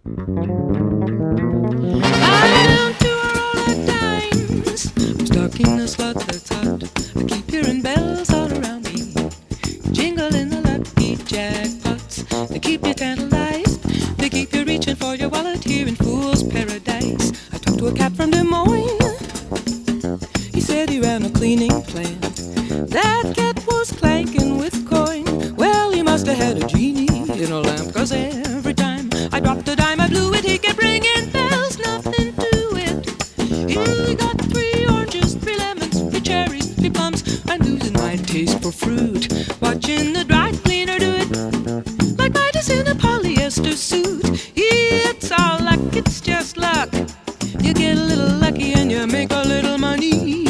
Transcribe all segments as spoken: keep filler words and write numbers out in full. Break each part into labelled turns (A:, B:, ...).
A: I'm to all the times. I'm stuck in a slot that's hot. I keep hearing bells all around me, jingling the lucky jackpots. They keep you tantalized. They keep you reaching for your wallet here in Fool's Paradise. I talked to a cat from Des Moines. He said he ran a cleaning plant. That cat was clanking with coin. Well, he must have had a genie in a lamp, 'cause every time I dropped a dime, I blew it. He kept ringing bells, nothing to it. He got three oranges, three lemons, three cherries, three plums. I'm losing my taste for fruit, watching the dry cleaner do it like Midas in a polyester suit. It's all luck, it's just luck. You get a little lucky and you make a little money.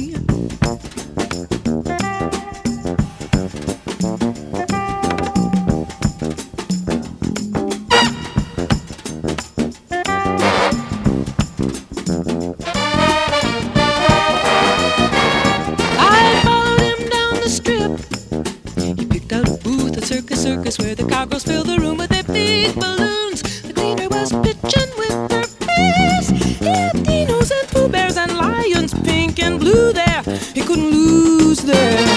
A: Circus where the cowgirls fill the room with their big balloons. The cleaner was pitching with her face. He had dinos and Pooh Bears and lions, pink and blue there. He couldn't lose there.